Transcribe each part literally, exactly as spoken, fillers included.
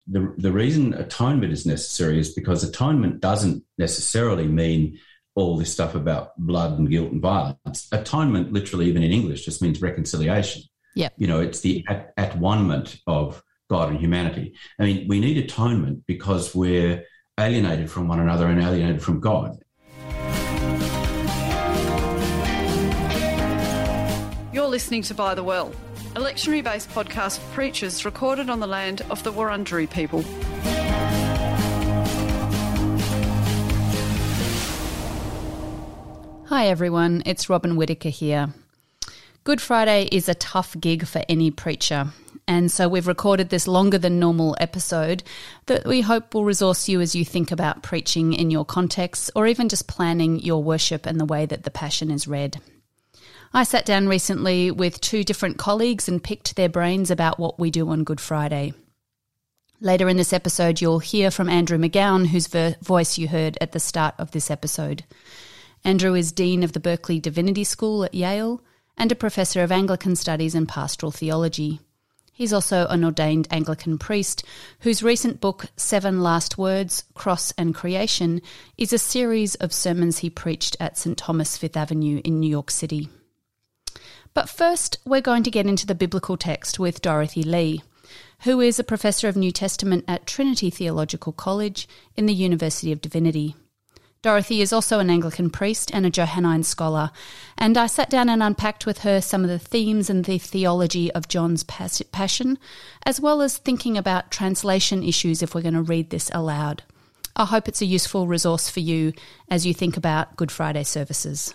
the, the reason atonement is necessary is because atonement doesn't necessarily mean all this stuff about blood and guilt and violence. Atonement, literally, even in English, just means reconciliation. Yep. You know, it's the at, at one-ment of God and humanity. I mean, we need atonement because we're alienated from one another and alienated from God. You're listening to By the Well, a lectionary-based podcast for preachers recorded on the land of the Wurundjeri people. Hi everyone, it's Robin Whittaker here. Good Friday is a tough gig for any preacher, and so we've recorded this longer than normal episode that we hope will resource you as you think about preaching in your context or even just planning your worship and the way that the Passion is read. I sat down recently with two different colleagues and picked their brains about what we do on Good Friday. Later in this episode, you'll hear from Andrew McGowan, whose ver- voice you heard at the start of this episode. Andrew is Dean of the Berkeley Divinity School at Yale and a Professor of Anglican Studies and Pastoral Theology. He's also an ordained Anglican priest whose recent book, Seven Last Words, Cross and Creation, is a series of sermons he preached at Saint Thomas Fifth Avenue in New York City. But first, we're going to get into the biblical text with Dorothy Lee, who is a Professor of New Testament at Trinity Theological College in the University of Divinity. Dorothy is also an Anglican priest and a Johannine scholar, and I sat down and unpacked with her some of the themes and the theology of John's Passion, as well as thinking about translation issues if we're going to read this aloud. I hope it's a useful resource for you as you think about Good Friday services.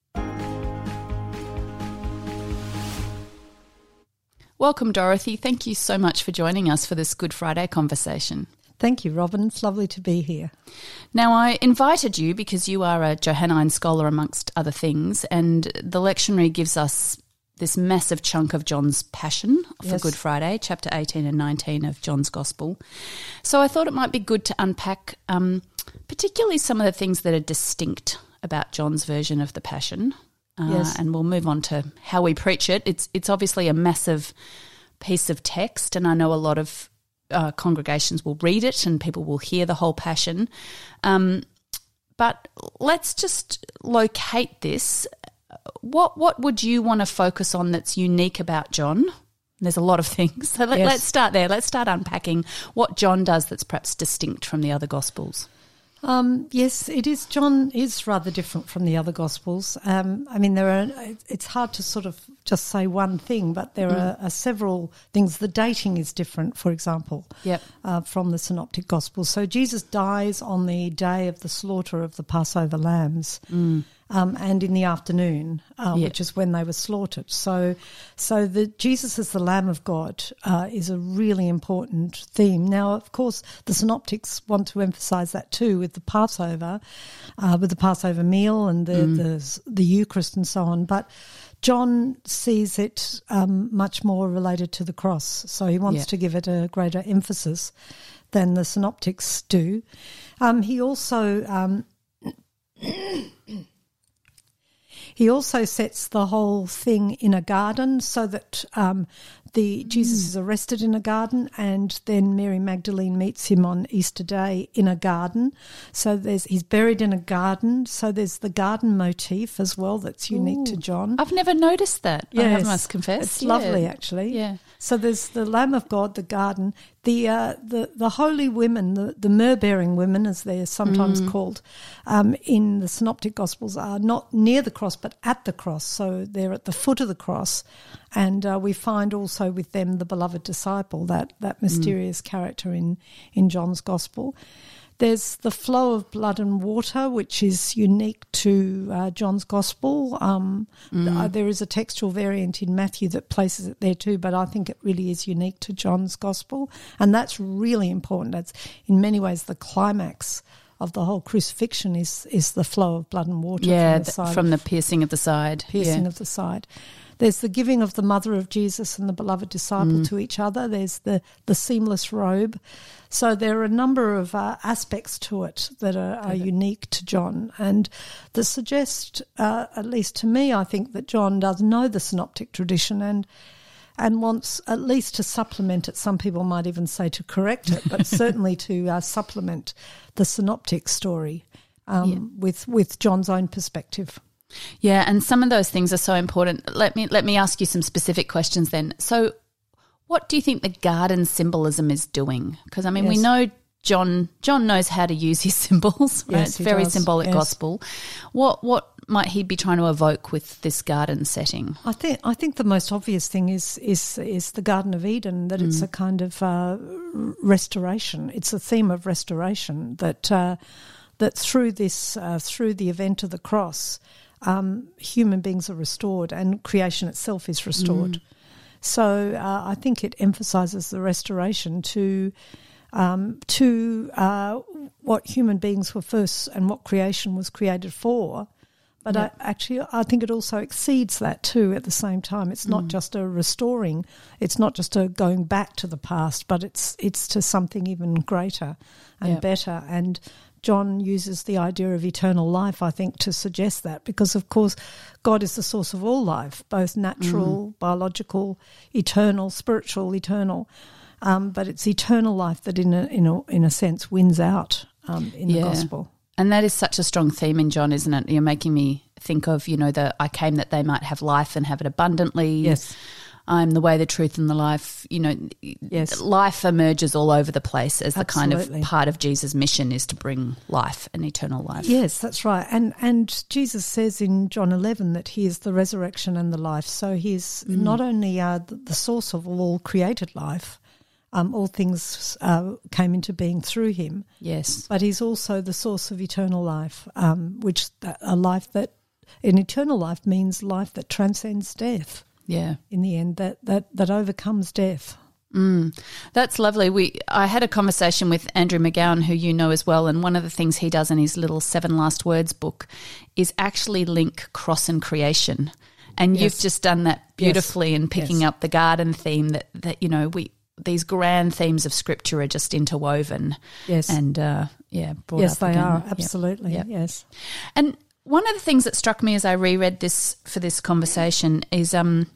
Welcome, Dorothy. Thank you so much for joining us for this Good Friday conversation. Thank you, Robin. It's lovely to be here. Now, I invited you because you are a Johannine scholar amongst other things, and the lectionary gives us this massive chunk of John's Passion for Yes. Good Friday, chapter eighteen and nineteen of John's Gospel. So I thought it might be good to unpack um, particularly some of the things that are distinct about John's version of the Passion, uh, Yes. and we'll move on to how we preach it. It's, it's obviously a massive piece of text, and I know a lot of Uh, congregations will read it and people will hear the whole Passion. Um, but let's just locate this. What what would you want to focus on that's unique about John? There's a lot of things. So let, Yes. let's start there. Let's start unpacking what John does that's perhaps distinct from the other Gospels. Um, yes, it is. John is rather different from the other Gospels. Um, I mean, there are. It's hard to sort of just say one thing, but there mm. are, are several things. The dating is different, for example, yep. uh, from the Synoptic Gospels. So Jesus dies on the day of the slaughter of the Passover lambs. Mm. Um, and in the afternoon, uh, Yep. which is when they were slaughtered. So, so the Jesus as the Lamb of God uh, is a really important theme. Now, of course, the Synoptics want to emphasise that too with the Passover, uh, with the Passover meal and the, Mm. the the Eucharist and so on. But John sees it um, much more related to the cross, so he wants Yep. to give it a greater emphasis than the Synoptics do. Um, he also um, He also sets the whole thing in a garden so that um, the Jesus Mm. is arrested in a garden, and then Mary Magdalene meets him on Easter Day in a garden. So there's he's buried in a garden. So there's the garden motif as well that's unique Ooh. to John. I've never noticed that, Yes, I must confess. It's Yeah. lovely, actually. Yeah. So there's the Lamb of God, the garden, the uh, the the holy women, the, the myrrh-bearing women, as they're sometimes Mm. called, um, in the Synoptic Gospels, are not near the cross but at the cross. So they're at the foot of the cross, and uh, we find also with them the beloved disciple, that that mysterious mm. character in in John's Gospel. There's the flow of blood and water, which is unique to uh, John's Gospel. Um, Mm. uh, there is a textual variant in Matthew that places it there too, but I think it really is unique to John's Gospel, and that's really important. That's in many ways the climax of the whole crucifixion is is the flow of blood and water Yeah, from the th- side, from the piercing of the side. piercing yeah. of the side. There's the giving of the mother of Jesus and the beloved disciple Mm. to each other. There's the, the seamless robe. So there are a number of uh, aspects to it that are, are unique to John, and that suggest, uh, at least to me, I think that John does know the synoptic tradition, and and wants at least to supplement it. Some people might even say to correct it, but certainly to uh, supplement the synoptic story um, yeah. with with John's own perspective. Yeah, and some of those things are so important. Let me let me ask you some specific questions then. So, what do you think the garden symbolism is doing? Because I mean, yes. we know John John knows how to use his symbols. Right? Yes, it's he very does. symbolic yes. gospel. What what might he be trying to evoke with this garden setting? I think I think the most obvious thing is is is the Garden of Eden. That mm. it's a kind of uh, restoration. It's a theme of restoration. That uh, that through this uh, through the event of the cross. Um, human beings are restored and creation itself is restored. Mm. So uh, I think it emphasises the restoration to um, to uh, what human beings were first and what creation was created for. But yeah. I, actually I think it also exceeds that too at the same time. It's not mm. just a restoring, it's not just a going back to the past, but it's it's to something even greater and yeah. better. And John uses the idea of eternal life, I think, to suggest that because, of course, God is the source of all life, both natural, mm. biological, eternal, spiritual, eternal. Um, but it's eternal life that, in a, in a, in a sense, wins out um, in yeah. the gospel. And that is such a strong theme in John, isn't it? You're making me think of, you know, the I came that they might have life and have it abundantly. Yes. I'm the way, the truth, and the life. You know, yes. life emerges all over the place as the Absolutely. kind of part of Jesus' mission is to bring life and eternal life. Yes, that's right. And and Jesus says in John eleven that he is the resurrection and the life. So he is mm. not only uh, the, the source of all created life, um, all things uh, came into being through him. Yes. But he's also the source of eternal life, um, which a life that, an eternal life means life that transcends death. Yeah, in the end, that that that overcomes death. Mm, that's lovely. We I had a conversation with Andrew McGowan, who you know as well, and one of the things he does in his little Seven Last Words book is actually link cross and creation. And yes. you've just done that beautifully yes. in picking yes. up the garden theme that, that you know, we these grand themes of Scripture are just interwoven. Yes. And, uh, yeah, brought yes, up they again. are, absolutely, yep. Yep. yes. And one of the things that struck me as I reread this for this conversation is um,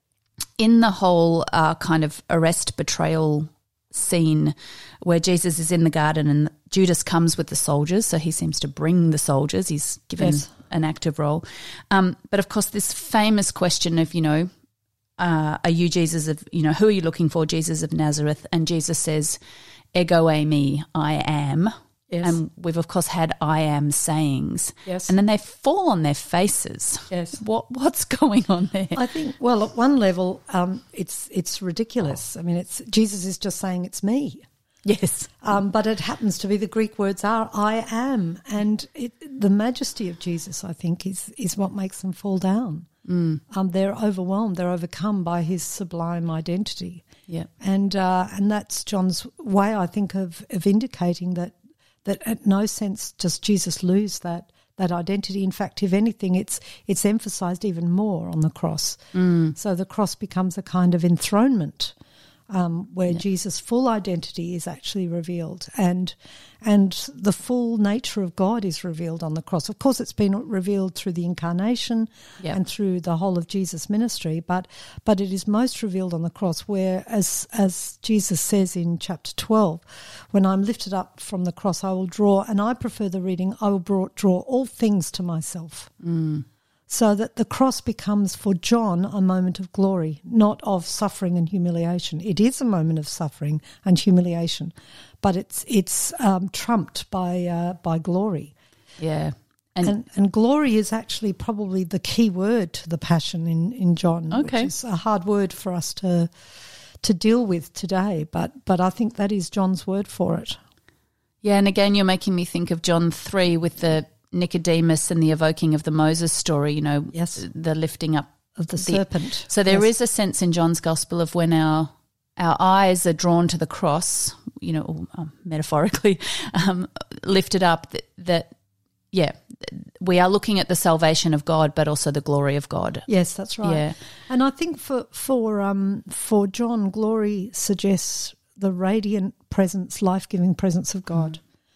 in the whole uh, kind of arrest betrayal scene where Jesus is in the garden and Judas comes with the soldiers, so he seems to bring the soldiers. He's given yes. an active role. Um, but, of course, this famous question of, you know, uh, are you Jesus of, you know, who are you looking for, Jesus of Nazareth? And Jesus says, ego eimi, I am. Yes. And we've, of course, had I am sayings. Yes. And then they fall on their faces. Yes. What What's going on there? I think, well, at one level, um, it's it's ridiculous. I mean, it's Jesus is just saying it's me. Yes. Um, but it happens to be the Greek words are I am. And it, the majesty of Jesus, I think, is, is what makes them fall down. Mm. Um, they're overwhelmed. They're overcome by his sublime identity. Yeah. And uh, and that's John's way, I think, of, of indicating that that at no sense does Jesus lose that that identity. In fact, if anything, it's it's emphasised even more on the cross. Mm. So the cross becomes a kind of enthronement um, where yeah. Jesus' full identity is actually revealed, and and the full nature of God is revealed on the cross. Of course, it's been revealed through the incarnation yeah. and through the whole of Jesus' ministry, but but it is most revealed on the cross, where, as as Jesus says in chapter twelve, when I'm lifted up from the cross, I will draw, and I prefer the reading, I will draw, draw all things to myself. Mm. So that the cross becomes for John a moment of glory, not of suffering and humiliation. It is a moment of suffering and humiliation, but it's it's um, trumped by uh, by glory. Yeah. And, and and glory is actually probably the key word to the passion in, in John, okay. which is a hard word for us to to deal with today, but but I think that is John's word for it. Yeah, and again, you're making me think of John three with the Nicodemus and the evoking of the Moses story, you know, yes. the lifting up of the, the serpent. So there yes. is a sense in John's gospel of when our our eyes are drawn to the cross, you know, um, metaphorically um, lifted up, that, that, yeah, we are looking at the salvation of God, but also the glory of God. Yes, that's right. Yeah. And I think for for um for John, glory suggests the radiant presence, life-giving presence of God. Mm.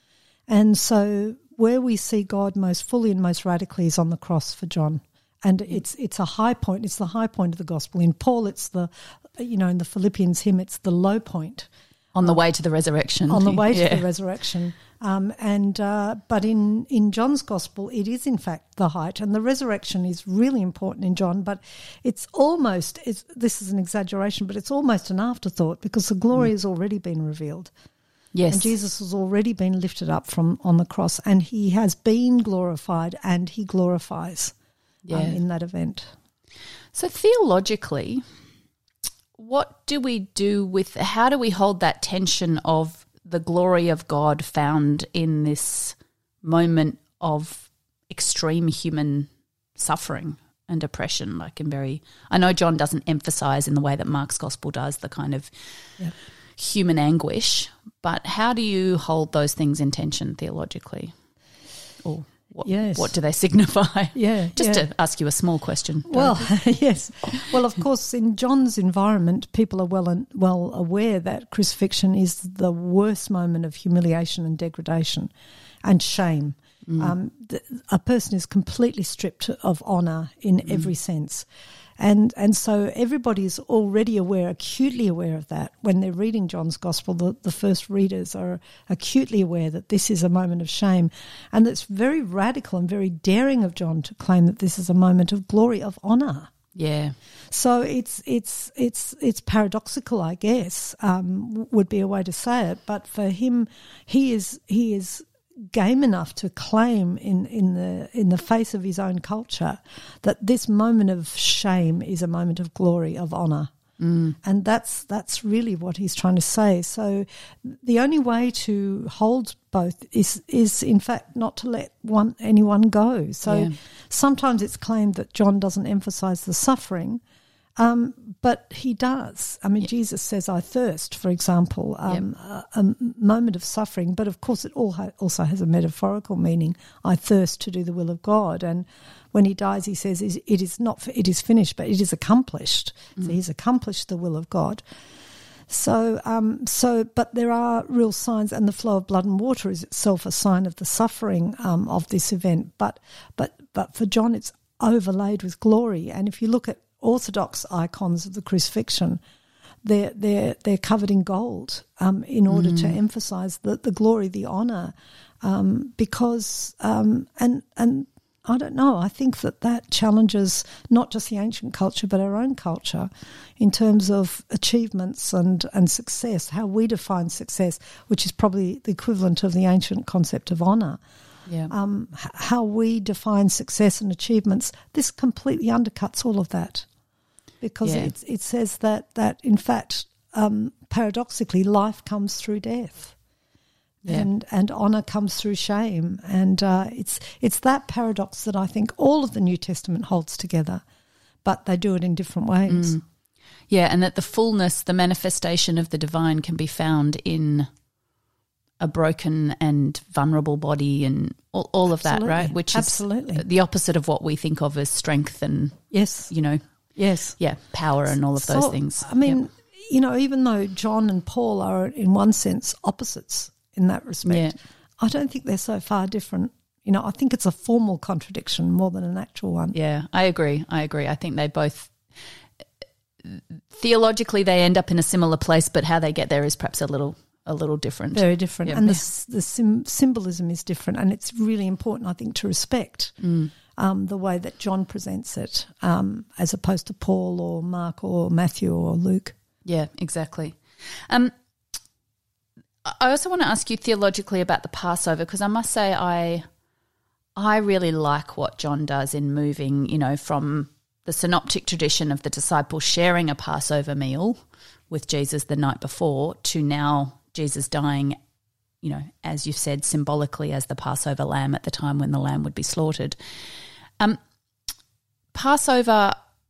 And so where we see God most fully and most radically is on the cross for John. And it's it's a high point. It's the high point of the gospel. In Paul, it's the you know, in the Philippians hymn, it's the low point. On the way to the resurrection. On the way to yeah. the resurrection. Um, and uh, But in, in John's Gospel, it is in fact the height. And the resurrection is really important in John, but it's almost, it's, this is an exaggeration, but it's almost an afterthought because the glory mm. has already been revealed. Yes. And Jesus has already been lifted up from on the cross, and he has been glorified, and he glorifies yeah. um, in that event. So theologically, what do we do with, how do we hold that tension of the glory of God found in this moment of extreme human suffering and oppression? Like in very, I know John doesn't emphasize in the way that Mark's gospel does the kind of yeah. human anguish, but how do you hold those things in tension theologically? Or what, yes. what do they signify? Yeah, Just yeah. to ask you a small question. Well, yes. Well, of course, in John's environment, people are well and, well aware that crucifixion is the worst moment of humiliation and degradation and shame. Mm. Um, the, a person is completely stripped of honour in mm. every sense. And and so everybody is already aware, acutely aware of that. When they're reading John's Gospel, the, the first readers are acutely aware that this is a moment of shame. And it's very radical and very daring of John to claim that this is a moment of glory, of honour. Yeah. So it's it's it's it's paradoxical, I guess, um, would be a way to say it. But for him, he is he is game enough to claim in, in the in the face of his own culture that this moment of shame is a moment of glory, of honour. Mm. And that's that's really what he's trying to say. So the only way to hold both is is in fact not to let one anyone go. So yeah. sometimes it's claimed that John doesn't emphasise the suffering, um, but he does. I mean, yeah. Jesus says, "I thirst," for example, um, yeah. a, a moment of suffering. But of course, it all ha- also has a metaphorical meaning. I thirst to do the will of God, and when he dies, he says, "It is not. It is finished, but it is accomplished." Mm. So he's accomplished the will of God. So, um, so, but there are real signs, and the flow of blood and water is itself a sign of the suffering um, of this event. But, but, but for John, it's overlaid with glory. And if you look at Orthodox icons of the crucifixion, they're they're they're covered in gold um, in order mm. to emphasise the the glory, the honour, um, because um, and and. I don't know. I think that that challenges not just the ancient culture but our own culture in terms of achievements and, and success, how we define success, which is probably the equivalent of the ancient concept of honour. Yeah. Um, how we define success and achievements, this completely undercuts all of that because yeah. it, it says that, that in fact, um, paradoxically, life comes through death. Yeah. And and honour comes through shame, and uh, it's it's that paradox that I think all of the New Testament holds together, but they do it in different ways. Mm. Yeah, and that the fullness, the manifestation of the divine can be found in a broken and vulnerable body and all, all of that, right? Which Absolutely. is the opposite of what we think of as strength and, yes, you know, yes, yeah, power and all of so, those things. I mean, yep. you know, even though John and Paul are in one sense opposites in that respect, yeah. I don't think they're so far different. You know, I think it's a formal contradiction more than an actual one. Yeah, I agree. I agree. I think they both, theologically, they end up in a similar place, but how they get there is perhaps a little a little different. Very different. Yeah. And the, the sim- symbolism is different, and it's really important, I think, to respect mm. um, the way that John presents it um, as opposed to Paul or Mark or Matthew or Luke. Yeah, exactly. Um I also want to ask you theologically about the Passover, because I must say I I really like what John does in moving, you know, from the synoptic tradition of the disciples sharing a Passover meal with Jesus the night before to now Jesus dying, you know, as you've said, symbolically as the Passover lamb at the time when the lamb would be slaughtered. Um, Passover,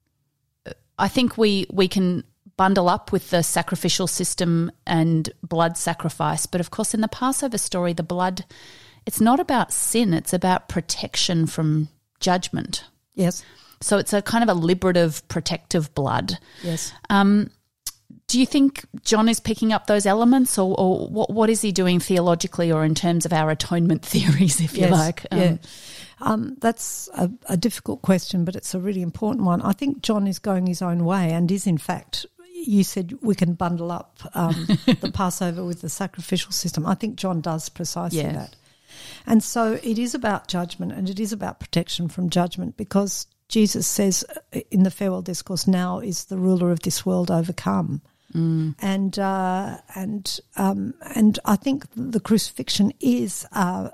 I think we we can bundle up with the sacrificial system and blood sacrifice. But of course, in the Passover story, the blood, it's not about sin, it's about protection from judgment. Yes. So it's a kind of a liberative, protective blood. Yes. Um, do you think John is picking up those elements, or, or what, what is he doing theologically or in terms of our atonement theories, if yes. you like? Um, yeah. Um, that's a, a difficult question, but it's a really important one. I think John is going his own way and is, in fact, you said we can bundle up um, the Passover with the sacrificial system. I think John does precisely Yeah. that. And so it is about judgment, and it is about protection from judgment, because Jesus says in the farewell discourse, now is the ruler of this world overcome. Mm. And uh, and um, and I think the crucifixion is uh,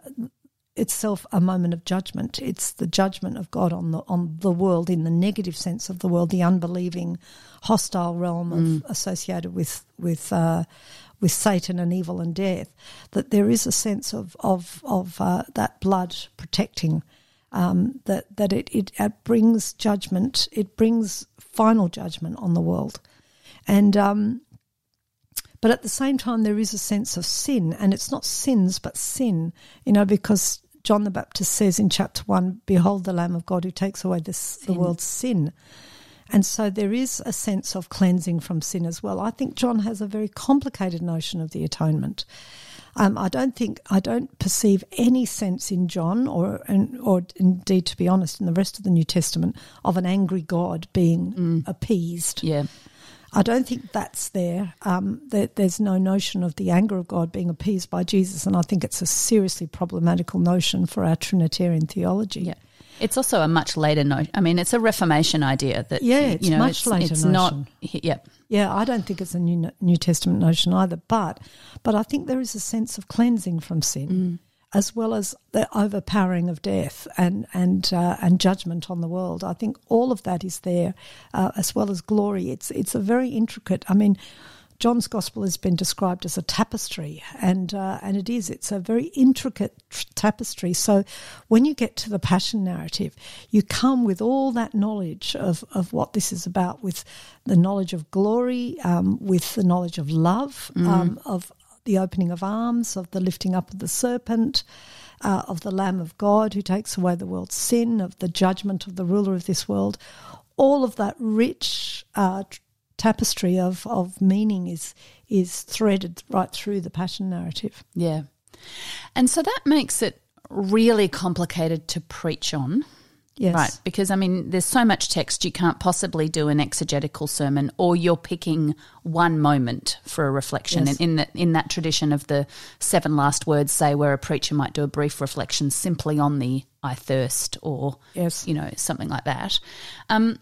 itself a moment of judgment. It's the judgment of God on the on the world, in the negative sense of the world, the unbelieving, hostile realm of, mm. associated with with uh, with Satan and evil and death. That there is a sense of of of uh, that blood protecting. Um, that that it, it it brings judgment. It brings final judgment on the world. And um, but at the same time, there is a sense of sin, and it's not sins but sin, you know, because John the Baptist says in chapter one, "Behold, the Lamb of God who takes away the, the world's sin." And so there is a sense of cleansing from sin as well. I think John has a very complicated notion of the atonement. Um, I don't think I don't perceive any sense in John, or or indeed, to be honest, in the rest of the New Testament, of an angry God being mm. appeased. Yeah. I don't think that's there. Um, there. There's no notion of the anger of God being appeased by Jesus, and I think it's a seriously problematical notion for our Trinitarian theology. Yeah, it's also a much later notion. I mean, it's a Reformation idea that yeah, it's you know, much it's, later it's notion. Not, yeah, yeah. I don't think it's a New New Testament notion either, but but I think there is a sense of cleansing from sin. Mm. As well as the overpowering of death and and uh, and judgment on the world. I think all of that is there, uh, as well as glory. It's it's a very intricate. I mean, John's Gospel has been described as a tapestry, and uh, and it is. It's a very intricate tr- tapestry. So when you get to the Passion narrative, you come with all that knowledge of of what this is about, with the knowledge of glory, um, with the knowledge of love, mm. um, of the opening of arms, of the lifting up of the serpent, uh, of the Lamb of God who takes away the world's sin, of the judgment of the ruler of this world. All of that rich uh, tapestry of, of meaning is is threaded right through the Passion narrative. Yeah. And so that makes it really complicated to preach on. Yes. Right, because, I mean, there's so much text you can't possibly do an exegetical sermon, or you're picking one moment for a reflection. Yes. And in, the, in that tradition of the seven last words, say, where a preacher might do a brief reflection simply on the I thirst, or, yes. you know, something like that. Um,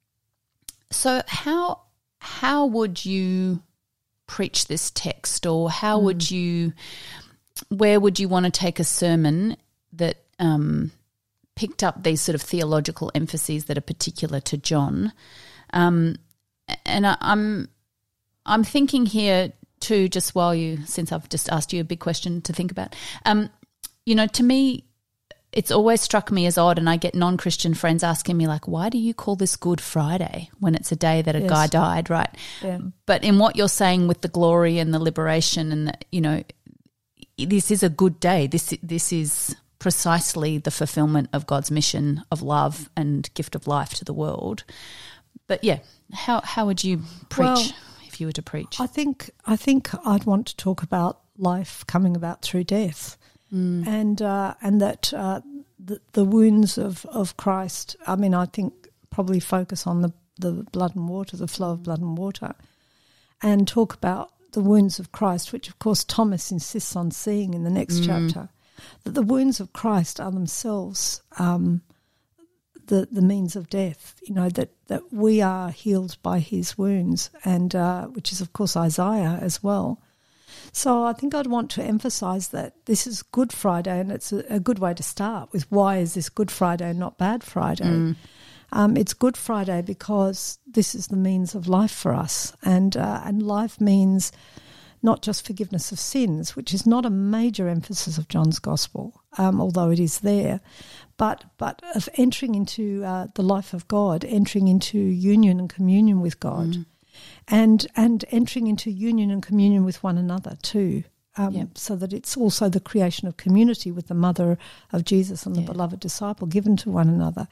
so how how would you preach this text, or how mm. would you, where would you want to take a sermon that um, – picked up these sort of theological emphases that are particular to John, um, and I, I'm I'm thinking here too. Just while you, since I've just asked you a big question to think about, um, you know, to me, it's always struck me as odd, and I get non-Christian friends asking me like, "Why do you call this Good Friday when it's a day that a yes. guy died?" Right? Yeah. But in what you're saying with the glory and the liberation, and the, you know, this is a good day. This this is precisely the fulfillment of God's mission of love and gift of life to the world. But yeah, how how would you preach well, if you were to preach? I think I think I'd want to talk about life coming about through death, mm. and uh, and that uh, the, the wounds of, of Christ. I mean, I think probably focus on the the blood and water, the flow of blood and water, and talk about the wounds of Christ, which of course Thomas insists on seeing in the next mm. chapter. That the wounds of Christ are themselves um, the the means of death. You know, that, that we are healed by his wounds, and uh, which is of course Isaiah as well. So I think I'd want to emphasise that this is Good Friday, and it's a, a good way to start with why is this Good Friday and not Bad Friday. Mm. Um, it's Good Friday because this is the means of life for us, and uh, and life means not just forgiveness of sins, which is not a major emphasis of John's Gospel, um, although it is there, but but of entering into uh, the life of God, entering into union and communion with God, mm. and and entering into union and communion with one another too, um, yep. so that it's also the creation of community with the mother of Jesus and the yeah. beloved disciple given to one another.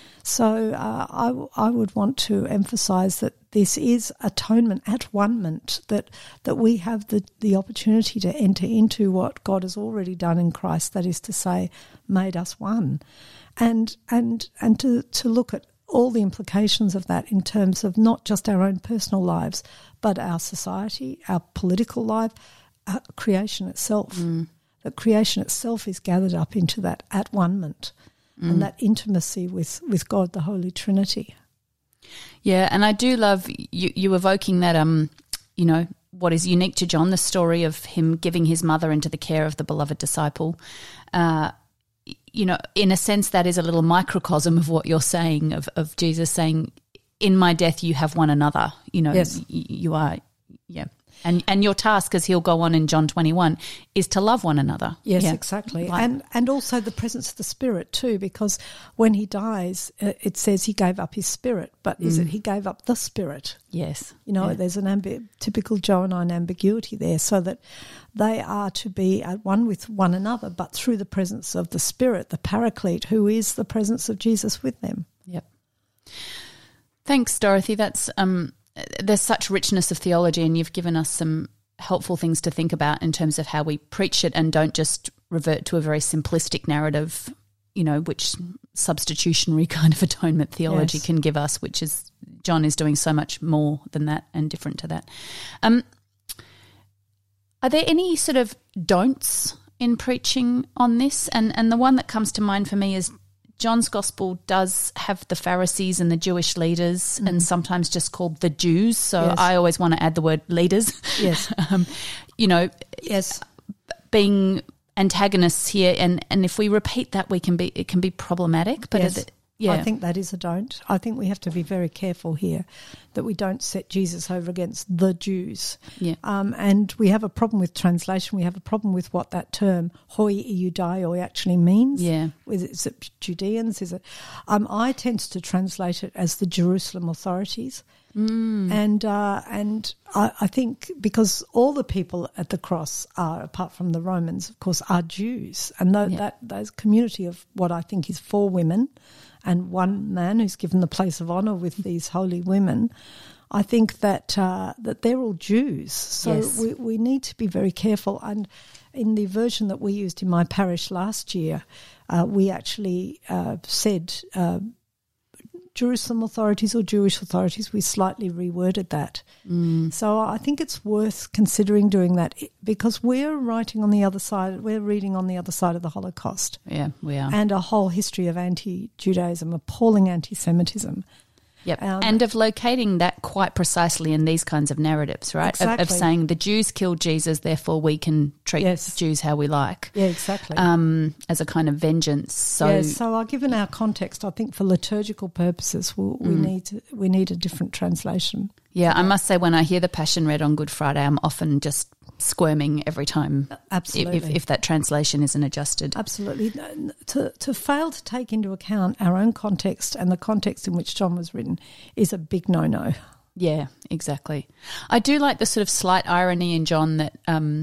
So uh, I, w- I would want to emphasise that this is atonement, at-one-ment, that that we have the, the opportunity to enter into what God has already done in Christ, that is to say, made us one, and and and to, to look at all the implications of that in terms of not just our own personal lives, but our society, our political life, our creation itself. Mm. That creation itself is gathered up into that at one-ment mm. and that intimacy with, with God, the Holy Trinity. Yeah, and I do love you, you evoking that, um, you know, what is unique to John, the story of him giving his mother into the care of the beloved disciple. Uh, you know, in a sense, that is a little microcosm of what you're saying, of, of Jesus saying, in my death you have one another. You know, yes. y- you are, yeah. And and your task, as he'll go on in John twenty-one, is to love one another. Yes, yeah. exactly. Like, and and also the presence of the Spirit too, because when he dies, uh, it says he gave up his spirit, but is Mm. it he gave up the Spirit? yes. You know, Yeah. there's an ambi- typical Johannine ambiguity there, so that they are to be at one with one another, but through the presence of the Spirit, the Paraclete, who is the presence of Jesus with them. Yep. Thanks, Dorothy. That's um. There's such richness of theology, and you've given us some helpful things to think about in terms of how we preach it and don't just revert to a very simplistic narrative, you know, which substitutionary kind of atonement theology Yes. can give us, which is John is doing so much more than that and different to that. Um, are there any sort of don'ts in preaching on this? And and the one that comes to mind for me is John's gospel does have the Pharisees and the Jewish leaders mm. and sometimes just called the Jews. So yes. I always want to add the word leaders. Yes. um, you know, yes. being antagonists here. And, and if we repeat that, we can be, it can be problematic. But yes. it, yeah. I think that is a don't. I think we have to be very careful here that we don't set Jesus over against the Jews. Yeah. Um, and we have a problem with translation. We have a problem with what that term hoi iudaioi actually means. Yeah. Is it Judeans? Is it? Um, I tend to translate it as the Jerusalem authorities. Mm. And uh, and I, I think because all the people at the cross are, apart from the Romans, of course, are Jews. And th- Yeah. that those community of what I think is four women and one man who's given the place of honour with these holy women, I think that uh, that they're all Jews. So Yes. we, we need to be very careful. And in the version that we used in my parish last year, uh, we actually uh, said uh, Jerusalem authorities or Jewish authorities. We slightly reworded that. Mm. So I think it's worth considering doing that because we're writing on the other side, we're reading on the other side of the Holocaust. Yeah, we are. And a whole history of anti-Judaism, appalling anti-Semitism. Yep. Um, and of locating that quite precisely in these kinds of narratives, right? Exactly. Of, of saying the Jews killed Jesus, therefore we can treat Yes. Jews how we like. Yeah, exactly. Um, as a kind of vengeance. So, yeah, so uh, given our context, I think for liturgical purposes, we'll, we Mm. need to, we need a different translation. yeah, I must say when I hear the Passion read on Good Friday, I'm often just squirming every time Absolutely. if, if that translation isn't adjusted. Absolutely. To, to fail to take into account our own context and the context in which John was written is a big no-no. Yeah, exactly. I do like the sort of slight irony in John that, um,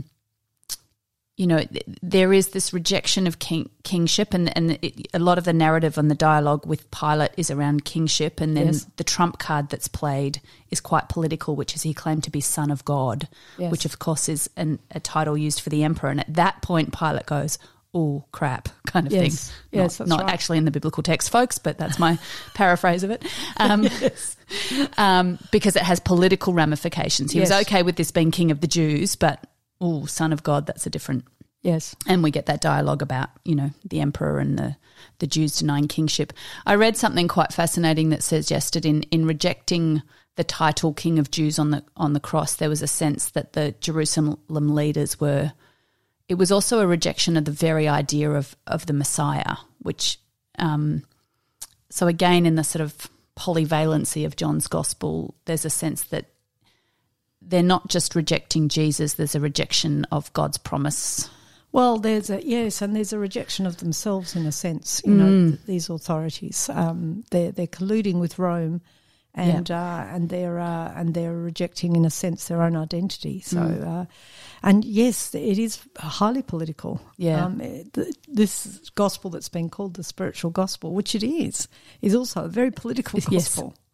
you know, th- there is this rejection of king- kingship and, and it, a lot of the narrative and the dialogue with Pilate is around kingship, and then Yes. the trump card that's played is quite political, which is he claimed to be son of God, Yes. which of course is an, a title used for the emperor. And at that point, Pilate goes, oh, crap, kind of Yes. thing. Yes, not that's not right. actually in the biblical text, folks, but that's my paraphrase of it. Um, Yes. um, because it has political ramifications. He was Yes. okay with this being king of the Jews, but, oh, son of God, that's a different... Yes. And we get that dialogue about, you know, the emperor and the, the Jews denying kingship. I read something quite fascinating that suggested in, in rejecting the title King of Jews on the on the cross, there was a sense that the Jerusalem leaders were, it was also a rejection of the very idea of, of the Messiah, which, um, so again, in the sort of polyvalency of John's gospel, there's a sense that they're not just rejecting Jesus, there's a rejection of God's promise. Well, there's a yes, and there's a rejection of themselves in a sense. You Mm. know, th- these authorities, um, they're they're colluding with Rome, and uh, and they're uh, and they're rejecting in a sense their own identity. So, Mm. uh, and yes, it is highly political. Yeah. um, it- th- this gospel that's been called the spiritual gospel, which it is, is also a very political Yes. gospel.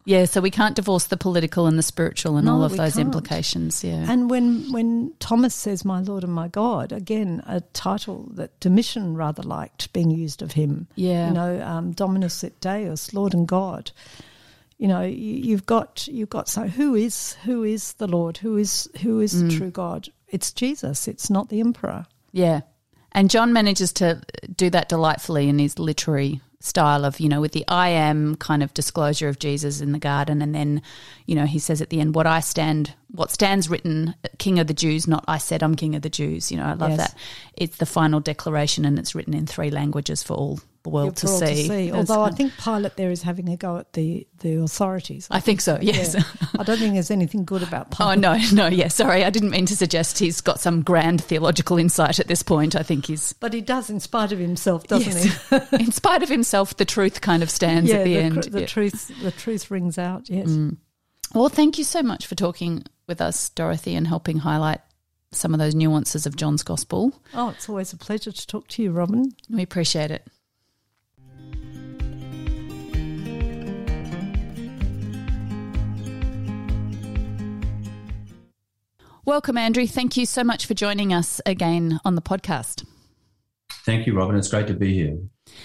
Yeah, so we can't divorce the political and the spiritual and No, all of we those can't. implications. Yeah. And when, when Thomas says, my Lord and my God, again, a title that Domitian rather liked being used of him. Yeah. You know, um, Dominus et Deus, Lord and God. You know, you, you've got, you've got, so who is, who is the Lord? Who is, who is Mm. the true God? It's Jesus. It's not the emperor. Yeah. And John manages to do that delightfully in his literary style of, you know, with the I am kind of disclosure of Jesus in the garden. And then, you know, he says at the end, what I stand, what stands written, King of the Jews, not I said I'm King of the Jews. You know, I love Yes. that. It's the final declaration and it's written in three languages for all the world Yeah, to for all see. It's Although I kind- think Pilate there is having a go at the, the authorities. I think so, yes. Yeah. I don't think there's anything good about Oh, Pilate. no, no, yeah, sorry. I didn't mean to suggest he's got some grand theological insight at this point. I think he's... But he does in spite of himself, doesn't Yes. he? In spite of himself, the truth kind of stands yeah, at the, the, end. cr- the Yeah. truth the truth rings out, yes. Well, thank you so much for talking with us, Dorothy, and helping highlight some of those nuances of John's Gospel. Oh, it's always a pleasure to talk to you, Robin. We appreciate it. Welcome, Andrew. Thank you so much for joining us again on the podcast. Thank you, Robin. It's great to be here.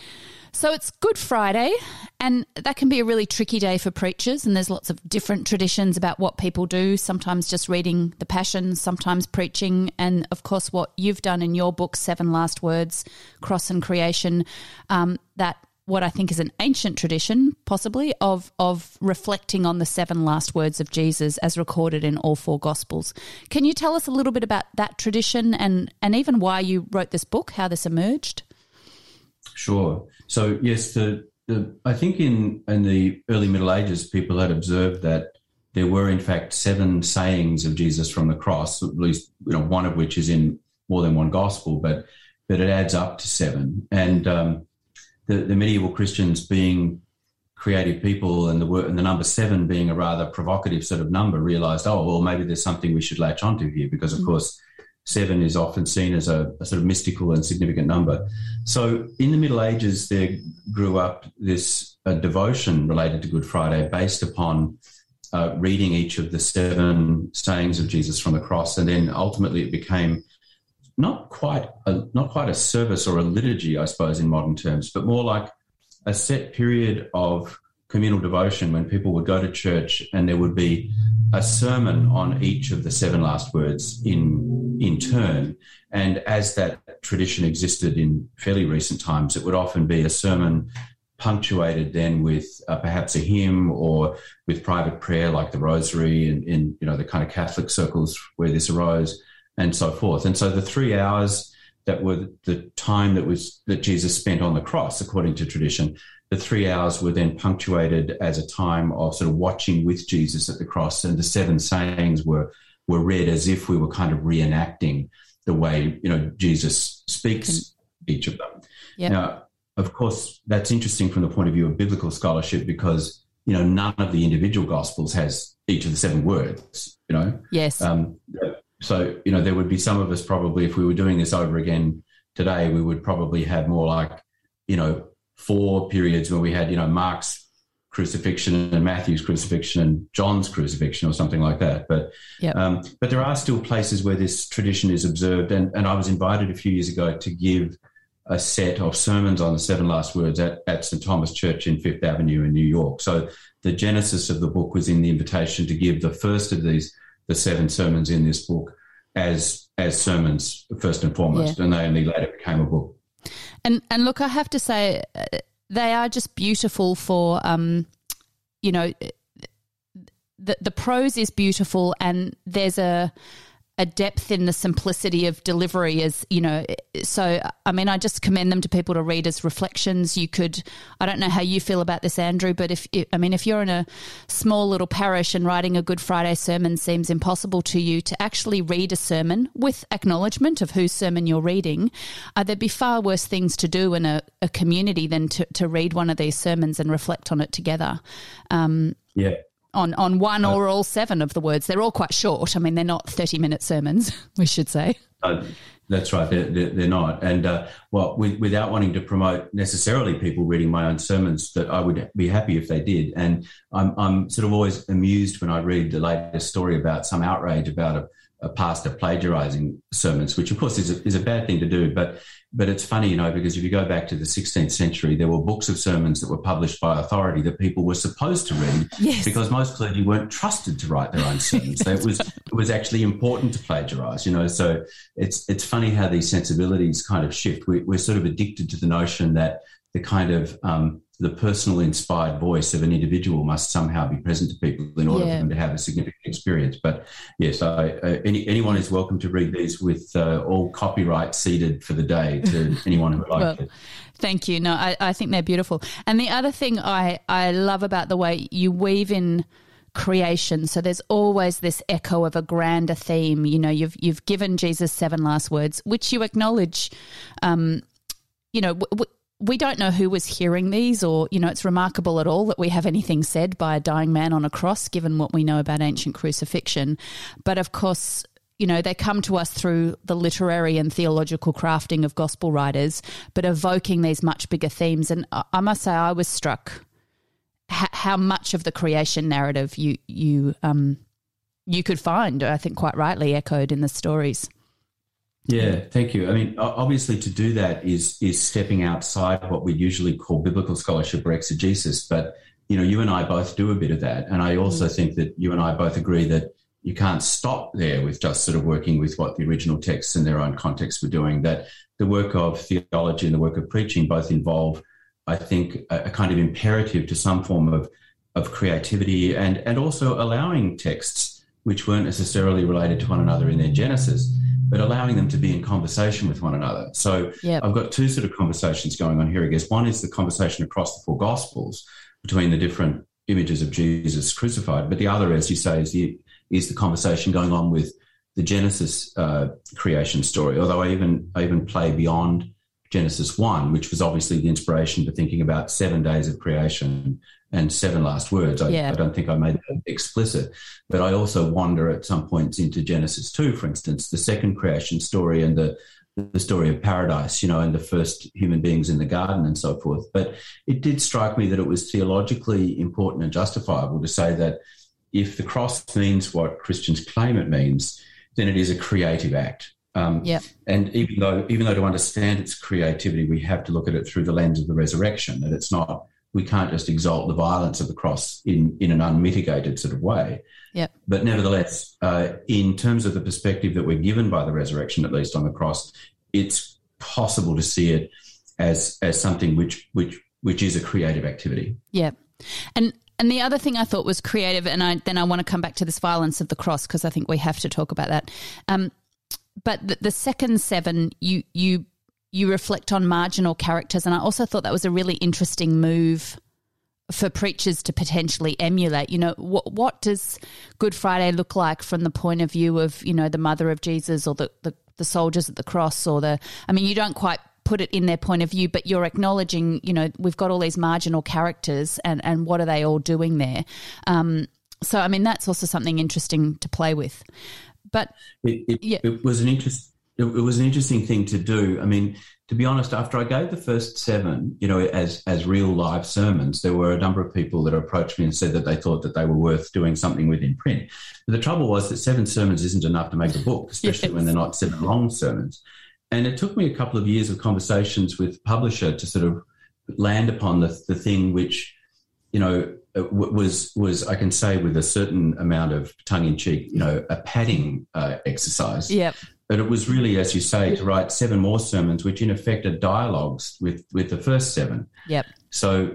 So it's Good Friday, and that can be a really tricky day for preachers, and there's lots of different traditions about what people do, sometimes just reading the Passion, sometimes preaching, and of course what you've done in your book, Seven Last Words, Cross and Creation, um, that what I think is an ancient tradition, possibly, of of reflecting on the seven last words of Jesus as recorded in all four Gospels. Can you tell us a little bit about that tradition and, and even why you wrote this book, how this emerged? Sure. So, yes, the, the I think in, in the early Middle Ages, people had observed that there were, in fact, seven sayings of Jesus from the cross, at least you know one of which is in more than one Gospel, but, but it adds up to seven. And um, the, the medieval Christians being creative people and the word, and the number seven being a rather provocative sort of number, realised, oh, well, maybe there's something we should latch onto here because, of mm. course, seven is often seen as a, a sort of mystical and significant number. So in the Middle Ages, there grew up this uh, devotion related to Good Friday based upon uh, reading each of the seven sayings of Jesus from the cross, and then ultimately it became not quite a, not quite a service or a liturgy, I suppose, in modern terms, but more like a set period of communal devotion when people would go to church and there would be a sermon on each of the seven last words in in turn. And as that tradition existed in fairly recent times, it would often be a sermon punctuated then with uh, perhaps a hymn or with private prayer like the Rosary and in you know the kind of Catholic circles where this arose and so forth. And so the three hours that were the time that was that Jesus spent on the cross, according to tradition, the three hours were then punctuated as a time of sort of watching with Jesus at the cross, and the seven sayings were were read as if we were kind of reenacting the way, you know, Jesus speaks each of them. Yep. Now, of course, that's interesting from the point of view of biblical scholarship because, you know, none of the individual Gospels has each of the seven words, you know. Yes. Um, so, you know, there would be some of us probably, if we were doing this over again today, we would probably have more like, you know, four periods where we had, you know, Mark's crucifixion and Matthew's crucifixion and John's crucifixion or something like that. But yep. um, but there are still places where this tradition is observed. And, and I was invited a few years ago to give a set of sermons on the seven last words at, at Saint Thomas Church in Fifth Avenue in New York. So the genesis of the book was in the invitation to give the first of these, the seven sermons in this book as as sermons first and foremost. Yeah. And they only later became a book. And and look, I have to say, uh, they are just beautiful for, um, you know, the the prose is beautiful, and there's a a depth in the simplicity of delivery, as you know. So, I mean, I just commend them to people to read as reflections. You could, I don't know how you feel about this, Andrew, but if I mean, if you're in a small little parish and writing a Good Friday sermon seems impossible to you, to actually read a sermon with acknowledgement of whose sermon you're reading, uh, there'd be far worse things to do in a, a community than to, to read one of these sermons and reflect on it together. Um, yeah. on, on one or all seven of the words. They're all quite short. I mean, they're not thirty-minute sermons, we should say. Uh, that's right. They're, they're, they're not. And, uh, well, with, without wanting to promote necessarily people reading my own sermons, that I would be happy if they did. And I'm, I'm sort of always amused when I read the latest story about some outrage about a, a pastor plagiarising sermons, which, of course, is a, is a bad thing to do. But but it's funny, you know, because if you go back to the sixteenth century, there were books of sermons that were published by authority that people were supposed to read, yes. because most clergy weren't trusted to write their own sermons. So it was it was actually important to plagiarise, you know. So it's it's funny how these sensibilities kind of shift. We, we're sort of addicted to the notion that the kind of um, the personal inspired voice of an individual must somehow be present to people in order yeah. for them to have a significant experience. But yes, I, uh, any, anyone is welcome to read these with uh, all copyright ceded for the day to anyone who would like well, it. Thank you. No, I, I think they're beautiful. And the other thing I, I love about the way you weave in creation, so there's always this echo of a grander theme. You know, you've you've given Jesus seven last words, which you acknowledge, um, you know, w- w- we don't know who was hearing these, or, you know, it's remarkable at all that we have anything said by a dying man on a cross, given what we know about ancient crucifixion. But of course, you know, they come to us through the literary and theological crafting of gospel writers, but evoking these much bigger themes. And I must say, I was struck h- how much of the creation narrative you you um you could find, I think quite rightly, echoed in the stories. Yeah, thank you. I mean, obviously to do that is is stepping outside what we usually call biblical scholarship or exegesis. But, you know, you and I both do a bit of that. And I also mm. think that you and I both agree that you can't stop there with just sort of working with what the original texts in their own context were doing, that the work of theology and the work of preaching both involve, I think, a, a kind of imperative to some form of, of creativity and, and also allowing texts which weren't necessarily related to one another in their genesis, but allowing them to be in conversation with one another. So yep. I've got two sort of conversations going on here, I guess. One is the conversation across the four Gospels between the different images of Jesus crucified, but the other, as you say, is the, is the conversation going on with the Genesis uh, creation story, although I even, I even play beyond Genesis one, which was obviously the inspiration for thinking about seven days of creation and seven last words. I, yeah. I don't think I made that explicit, but I also wander at some points into Genesis two, for instance, the second creation story and the, the story of paradise, you know, and the first human beings in the garden and so forth. But it did strike me that it was theologically important and justifiable to say that if the cross means what Christians claim it means, then it is a creative act. Um, yep. And even though, even though to understand its creativity, we have to look at it through the lens of the resurrection, that it's not, we can't just exalt the violence of the cross in, in an unmitigated sort of way. Yep. But nevertheless, uh, in terms of the perspective that we're given by the resurrection, at least on the cross, it's possible to see it as as something which which which is a creative activity. Yeah. And and the other thing I thought was creative, and I then I want to come back to this violence of the cross because I think we have to talk about that. Um, but the, the second seven, you you you reflect on marginal characters, and I also thought that was a really interesting move for preachers to potentially emulate. You know, what what does Good Friday look like from the point of view of, you know, the mother of Jesus or the, the, the soldiers at the cross, or the, I mean, you don't quite put it in their point of view, but you're acknowledging, you know, we've got all these marginal characters and, and what are they all doing there? Um, so, I mean, that's also something interesting to play with. But it, it, yeah. it was an interest. It, it was an interesting thing to do. I mean, to be honest, after I gave the first seven, you know, as as real live sermons, there were a number of people that approached me and said that they thought that they were worth doing something with in print. But the trouble was that seven sermons isn't enough to make a book, especially yes. when they're not seven long sermons. And it took me a couple of years of conversations with the publisher to sort of land upon the, the thing which, you know, was, was I can say with a certain amount of tongue-in-cheek, you know, a padding uh, exercise. Yep. But it was really, as you say, to write seven more sermons, which in effect are dialogues with, with the first seven. Yep. So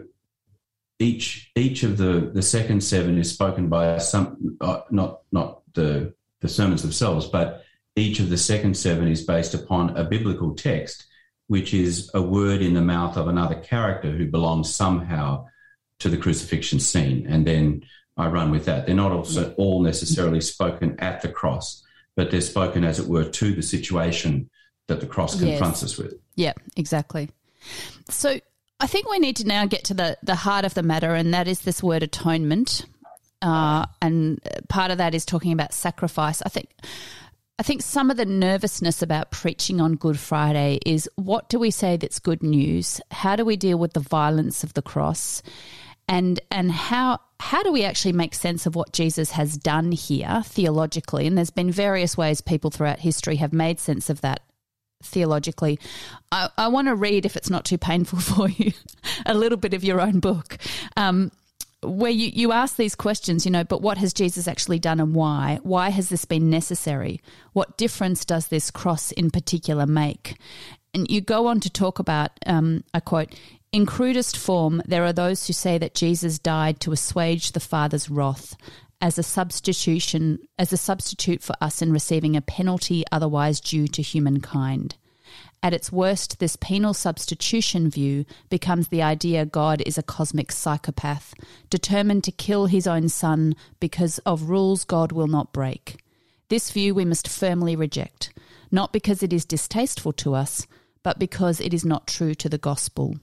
each each of the, the second seven is spoken by some, uh, not not the the sermons themselves, but each of the second seven is based upon a biblical text, which is a word in the mouth of another character who belongs somehow to the crucifixion scene. And then I run with that. They're not also all necessarily spoken at the cross, but they're spoken, as it were, to the situation that the cross confronts yes. us with. Yeah, exactly. So I think we need to now get to the, the heart of the matter, and that is this word atonement. uh, and part of that is talking about sacrifice. I think I think some of the nervousness about preaching on Good Friday is, what do we say that's good news? How do we deal with the violence of the cross? And and how how do we actually make sense of what Jesus has done here theologically? And there's been various ways people throughout history have made sense of that theologically. I, I want to read, if it's not too painful for you, a little bit of your own book, um, where you, you ask these questions, you know, but what has Jesus actually done and why? Why has this been necessary? What difference does this cross in particular make? And you go on to talk about, um, I quote, "In crudest form, there are those who say that Jesus died to assuage the Father's wrath as a substitution, as a substitute for us in receiving a penalty otherwise due to humankind. At its worst, this penal substitution view becomes the idea God is a cosmic psychopath, determined to kill his own son because of rules God will not break. This view we must firmly reject, not because it is distasteful to us, but because it is not true to the gospel."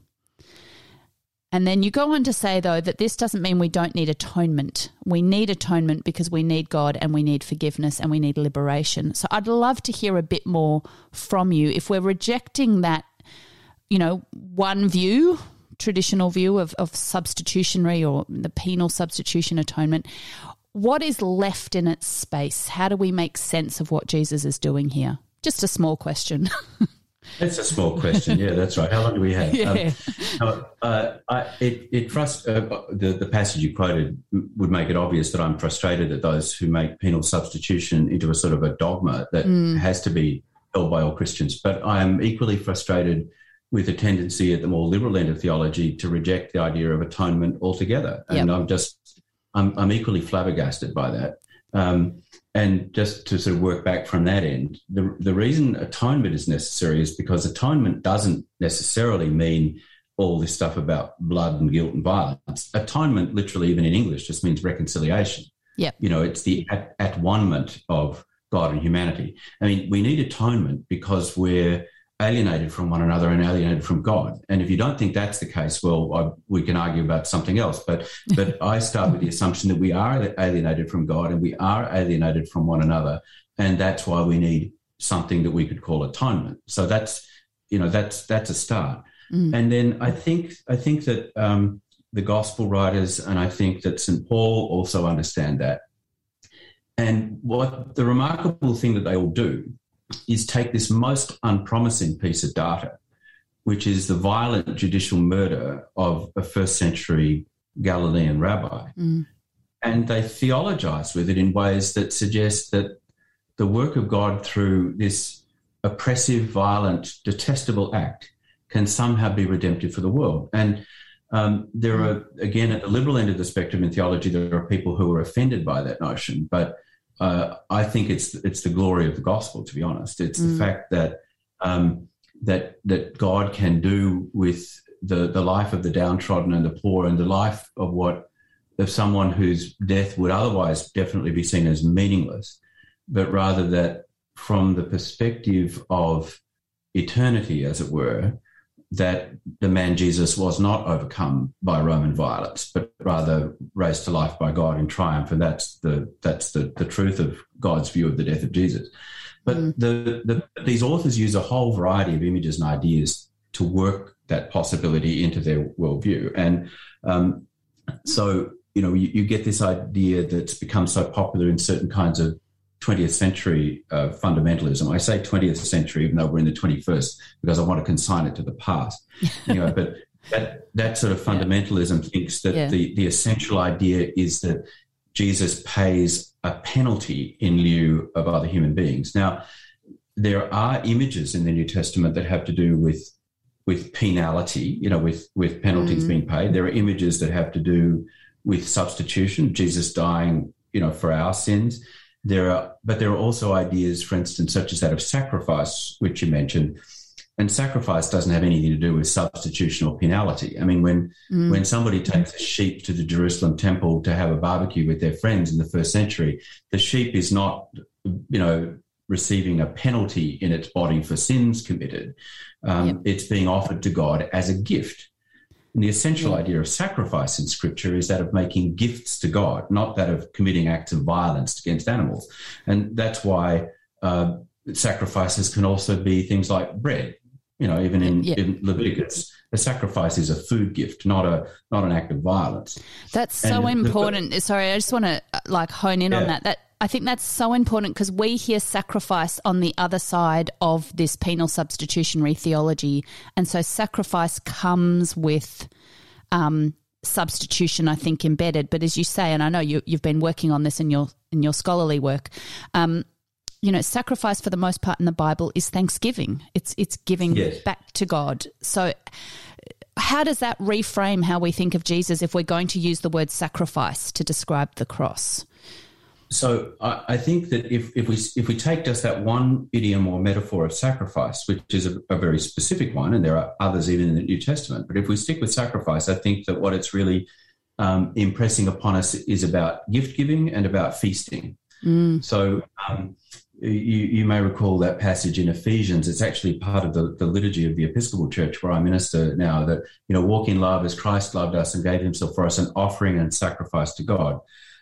And then you go on to say, though, that this doesn't mean we don't need atonement. We need atonement because we need God and we need forgiveness and we need liberation. So I'd love to hear a bit more from you. If we're rejecting that, you know, one view, traditional view of, of substitutionary or the penal substitution atonement, what is left in its space? How do we make sense of what Jesus is doing here? Just a small question. That's a small question. Yeah, that's right. How long do we have? Yeah. Um, uh, I, it, it frust- uh, the, the passage you quoted would make it obvious that I'm frustrated at those who make penal substitution into a sort of a dogma that mm. has to be held by all Christians. But I am equally frustrated with a tendency at the more liberal end of theology to reject the idea of atonement altogether. And yep. I'm just, I'm, I'm equally flabbergasted by that. Um, And just to sort of work back from that end, the, the reason atonement is necessary is because atonement doesn't necessarily mean all this stuff about blood and guilt and violence. Atonement, literally, even in English, just means reconciliation. Yeah, you know, it's the at, at-one-ment of God and humanity. I mean, we need atonement because we're alienated from one another and alienated from God. And if you don't think that's the case, well, I, we can argue about something else. But but I start with the assumption that we are alienated from God and we are alienated from one another, and that's why we need something that we could call atonement. So that's, you know, that's that's a start. Mm. And then I think I think that um, the gospel writers and I think that Saint Paul also understand that. And what the remarkable thing that they all do is take this most unpromising piece of data, which is the violent judicial murder of a first century Galilean rabbi. Mm. And they theologize with it in ways that suggest that the work of God through this oppressive, violent, detestable act can somehow be redemptive for the world. And um, there mm. are, again, at the liberal end of the spectrum in theology, there are people who are offended by that notion, but Uh, I think it's it's the glory of the gospel, to be honest. It's mm. the fact that um, that that God can do with the, the life of the downtrodden and the poor and the life of what of someone whose death would otherwise definitely be seen as meaningless, but rather that from the perspective of eternity, as it were, that the man Jesus was not overcome by Roman violence, but rather raised to life by God in triumph. And that's the that's the, the truth of God's view of the death of Jesus. But mm. the, the these authors use a whole variety of images and ideas to work that possibility into their worldview. And um, so, you know, you, you get this idea that's become so popular in certain kinds of twentieth century uh, fundamentalism. I say twentieth century, even though we're in the twenty-first, because I want to consign it to the past. You know, but that that sort of fundamentalism yeah. thinks that yeah. the the essential idea is that Jesus pays a penalty in lieu of other human beings. Now, there are images in the New Testament that have to do with with penality, you know, with with penalties mm. being paid. There are images that have to do with substitution, Jesus dying, you know, for our sins. There are, but there are also ideas, for instance, such as that of sacrifice, which you mentioned. And sacrifice doesn't have anything to do with substitution or penalty. I mean, when mm. when somebody takes a sheep to the Jerusalem temple to have a barbecue with their friends in the first century, the sheep is not, you know, receiving a penalty in its body for sins committed. Um, yep. It's being offered to God as a gift. And the essential idea of sacrifice in Scripture is that of making gifts to God, not that of committing acts of violence against animals. And that's why uh, sacrifices can also be things like bread. You know, even in, yeah. in Leviticus, a sacrifice is a food gift, not a not an act of violence. That's so and important. The, Sorry, I just want to like hone in yeah. on that. That I think that's so important because we hear sacrifice on the other side of this penal substitutionary theology, and so sacrifice comes with um, substitution, I think, embedded. But as you say, and I know you, you've been working on this in your in your scholarly work. Um, You know, sacrifice for the most part in the Bible is thanksgiving. It's it's giving yes. back to God. So how does that reframe how we think of Jesus if we're going to use the word sacrifice to describe the cross? So I, I think that if, if we if we take just that one idiom or metaphor of sacrifice, which is a, a very specific one, and there are others even in the New Testament, but if we stick with sacrifice, I think that what it's really um, impressing upon us is about gift giving and about feasting. Mm. So um, you, you may recall that passage in Ephesians. It's actually part of the, the liturgy of the Episcopal Church where I minister now, that, you know, walk in love as Christ loved us and gave himself for us, an offering and sacrifice to God.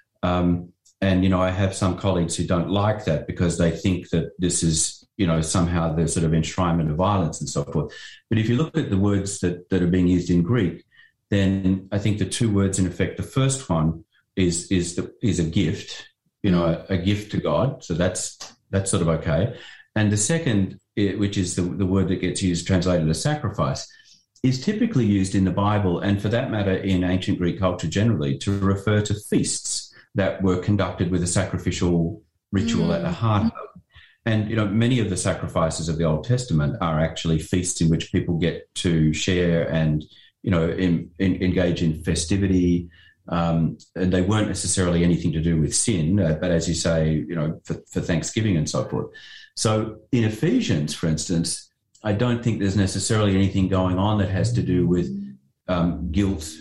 Um, and, you know, I have some colleagues who don't like that because they think that this is, you know, somehow the sort of enshrinement of violence and so forth. But if you look at the words that, that are being used in Greek, then I think the two words in effect, the first one is is the, is a gift, you know, a, a gift to God. So that's that's sort of okay. And the second, which is the, the word that gets used, translated as sacrifice, is typically used in the Bible, and for that matter in ancient Greek culture generally, to refer to feasts that were conducted with a sacrificial ritual mm. at the heart of them. And, you know, many of the sacrifices of the Old Testament are actually feasts in which people get to share and, you know, in, in, engage in festivity. Um, and they weren't necessarily anything to do with sin, uh, but as you say, you know, for, for Thanksgiving and so forth. So in Ephesians, for instance, I don't think there's necessarily anything going on that has to do with um, guilt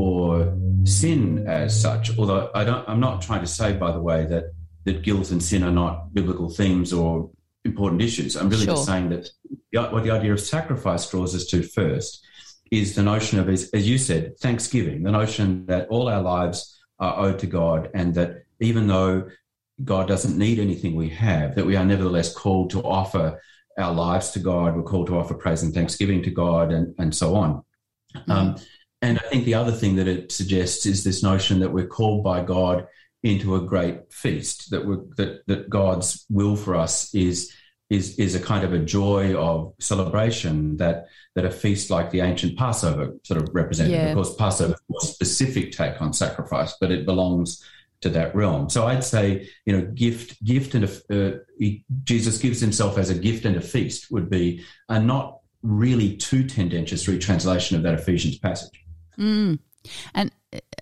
or sin as such. Although I don't, I'm not trying to say, by the way, that that guilt and sin are not biblical themes or important issues. I'm really sure. just saying that what the idea of sacrifice draws us to first is the notion of, as, as you said, thanksgiving, the notion that all our lives are owed to God, and that even though God doesn't need anything we have, that we are nevertheless called to offer our lives to God. We're called to offer praise and thanksgiving to God, and, and so on. Mm-hmm. Um, and I think the other thing that it suggests is this notion that we're called by God into a great feast, that we're, that, that God's will for us is is is a kind of a joy of celebration that that a feast like the ancient Passover sort of represented. Yeah. Of course, Passover is a more specific take on sacrifice, but it belongs to that realm. So I'd say, you know, gift, gift and a, uh, he, Jesus gives himself as a gift and a feast would be a not really too tendentious retranslation of that Ephesians passage. Mm. And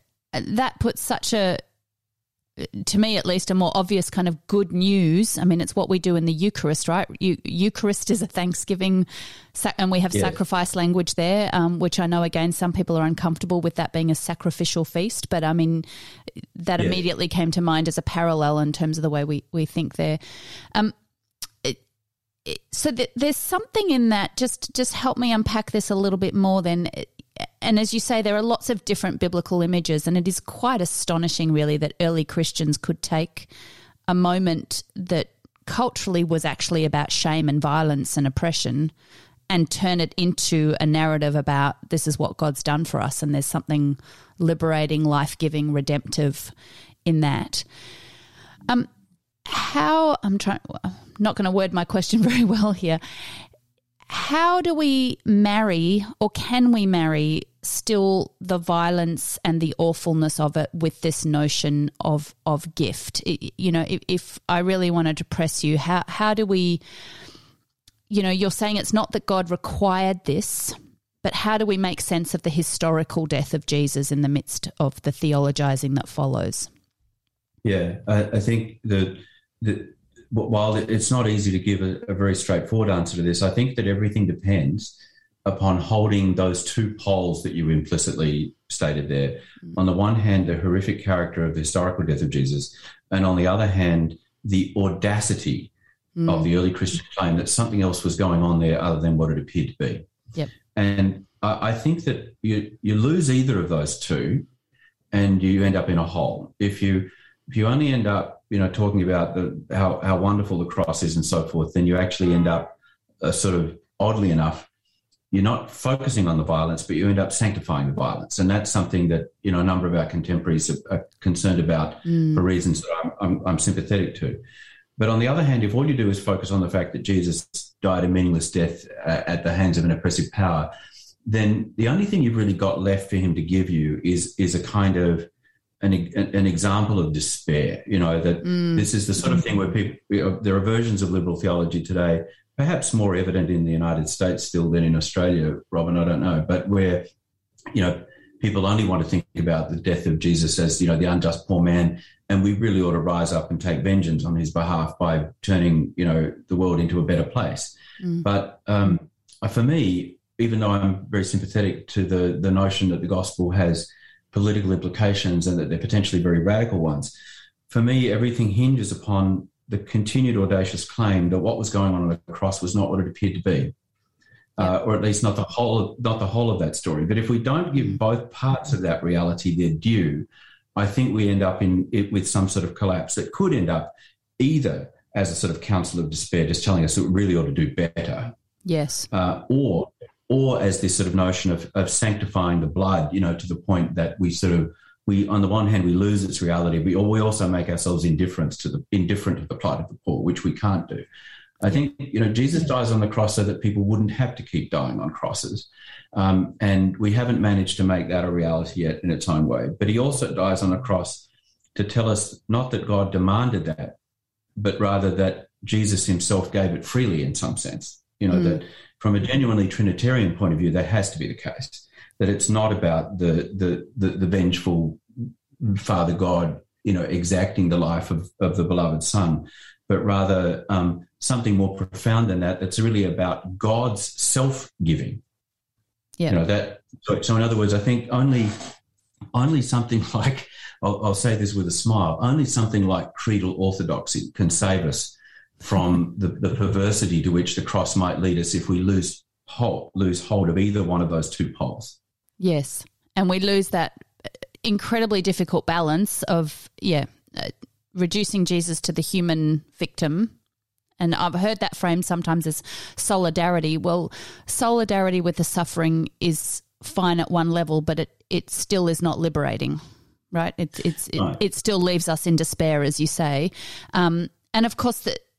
that puts such a, to me at least, a more obvious kind of good news. I mean, it's what we do in the Eucharist, right? Eu- Eucharist is a Thanksgiving, sac- and we have yes. sacrifice language there, um, which I know, again, some people are uncomfortable with that being a sacrificial feast, but I mean, that yes. immediately came to mind as a parallel in terms of the way we, we think there. Um, it, it, so th- there's something in that, just, just help me unpack this a little bit more then. It, And as you say, there are lots of different biblical images, and it is quite astonishing, really, that early Christians could take a moment that culturally was actually about shame and violence and oppression and turn it into a narrative about this is what God's done for us, and there's something liberating, life-giving, redemptive in that. Um, how I'm trying, I'm not going to word my question very well here. How do we marry, or can we marry, still the violence and the awfulness of it with this notion of of gift? You know, if, if I really wanted to press you, how how do we, you know, you're saying it's not that God required this, but how do we make sense of the historical death of Jesus in the midst of the theologizing that follows? Yeah, I, I think that the while it's not easy to give a, a very straightforward answer to this, I think that everything depends upon holding those two poles that you implicitly stated there. Mm. On the one hand, the horrific character of the historical death of Jesus, and on the other hand, the audacity mm. of the early Christian claim that something else was going on there other than what it appeared to be. Yep. And I, I think that you you lose either of those two, and you end up in a hole. If you if you only end up, you know, talking about the how how wonderful the cross is and so forth, then you actually end up uh, sort of oddly enough, you're not focusing on the violence, but you end up sanctifying the violence, and that's something that, you know, a number of our contemporaries are, are concerned about mm. for reasons that I'm, I'm, I'm sympathetic to. But on the other hand, if all you do is focus on the fact that Jesus died a meaningless death uh, at the hands of an oppressive power, then the only thing you've really got left for him to give you is is a kind of an, an example of despair. You know, that mm. this is the sort of thing where people, you know, there are versions of liberal theology today, perhaps more evident in the United States still than in Australia, Robin, I don't know, but where, you know, people only want to think about the death of Jesus as, you know, the unjust poor man, and we really ought to rise up and take vengeance on his behalf by turning, you know, the world into a better place. Mm. But um, for me, even though I'm very sympathetic to the, the notion that the gospel has political implications and that they're potentially very radical ones, for me, everything hinges upon the continued audacious claim that what was going on at the cross was not what it appeared to be. Uh, or at least not the whole, not the whole of that story. But if we don't give both parts of that reality their due, I think we end up in it with some sort of collapse that could end up either as a sort of counsel of despair, just telling us that we really ought to do better. Yes. Uh, or or as this sort of notion of, of sanctifying the blood, you know, to the point that we sort of, we on the one hand, we lose its reality, we, or we also make ourselves indifferent to the indifferent to the plight of the poor, which we can't do. I think, you know, Jesus dies on the cross so that people wouldn't have to keep dying on crosses. Um, and we haven't managed to make that a reality yet in its own way. But he also dies on the cross to tell us not that God demanded that, but rather that Jesus himself gave it freely in some sense. You know, mm. that from a genuinely Trinitarian point of view, that has to be the case, that it's not about the the the, the vengeful Father God, you know, exacting the life of, of the beloved Son, but rather um, something more profound than that. That's really about God's self-giving. Yeah. You know that. So, so in other words, I think only, only something like, I'll, I'll say this with a smile, only something like creedal orthodoxy can save us from the, the perversity to which the cross might lead us if we lose hold, lose hold of either one of those two poles. Yes, and we lose that incredibly difficult balance of yeah. Uh, reducing Jesus to the human victim. And I've heard that framed sometimes as solidarity. Well, solidarity with the suffering is fine at one level, but it, it still is not liberating, right? It, it's, it, right. it still leaves us in despair, as you say. Um, and, of course, the,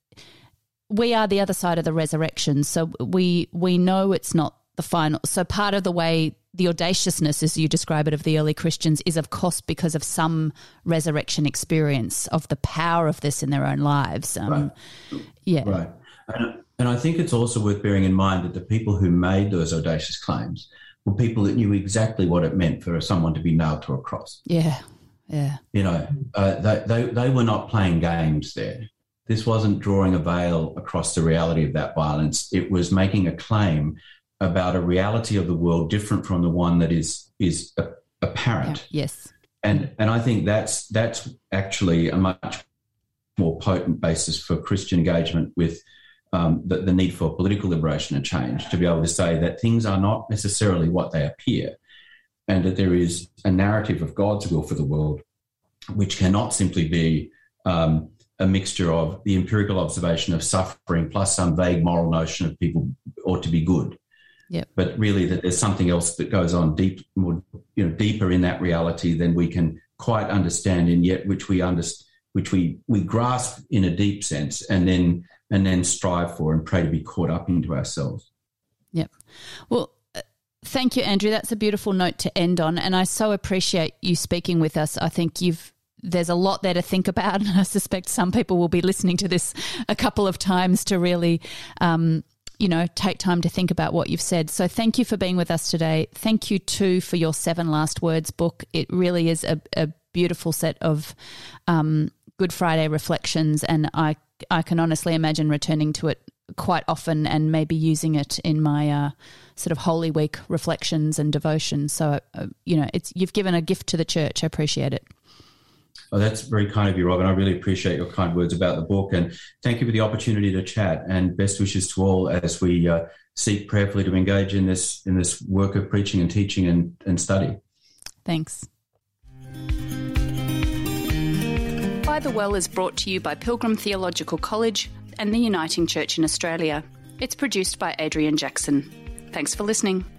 we are the other side of the resurrection, so we we know it's not the final. So part of the way the audaciousness, as you describe it, of the early Christians is, of course, because of some resurrection experience of the power of this in their own lives. Um, right. Yeah. Right. And, and I think it's also worth bearing in mind that the people who made those audacious claims were people that knew exactly what it meant for someone to be nailed to a cross. Yeah, yeah. You know, uh, they, they, they were not playing games there. This wasn't drawing a veil across the reality of that violence. It was making a claim about a reality of the world different from the one that is is apparent. Yeah, yes. And and I think that's that's actually a much more potent basis for Christian engagement with um, the, the need for political liberation and change, to be able to say that things are not necessarily what they appear, and that there is a narrative of God's will for the world, which cannot simply be um, a mixture of the empirical observation of suffering plus some vague moral notion of people ought to be good. Yep. But really that there's something else that goes on deep, more, you know, deeper in that reality than we can quite understand, and yet which we understand, which we, we grasp in a deep sense, and then and then strive for and pray to be caught up into ourselves. Yep. Well, uh, thank you, Andrew. That's a beautiful note to end on, and I so appreciate you speaking with us. I think you've there's a lot there to think about, and I suspect some people will be listening to this a couple of times to really um, you know, take time to think about what you've said. So thank you for being with us today. Thank you too for your Seven Last Words book. It really is a, a beautiful set of um, Good Friday reflections, and I I can honestly imagine returning to it quite often and maybe using it in my uh, sort of Holy Week reflections and devotions. So uh, you know, it's you've given a gift to the church. I appreciate it. Oh, that's very kind of you, Robin. I really appreciate your kind words about the book, and thank you for the opportunity to chat, and best wishes to all as we uh, seek prayerfully to engage in this in this work of preaching and teaching and, and study. Thanks. By the Well is brought to you by Pilgrim Theological College and the Uniting Church in Australia. It's produced by Adrian Jackson. Thanks for listening.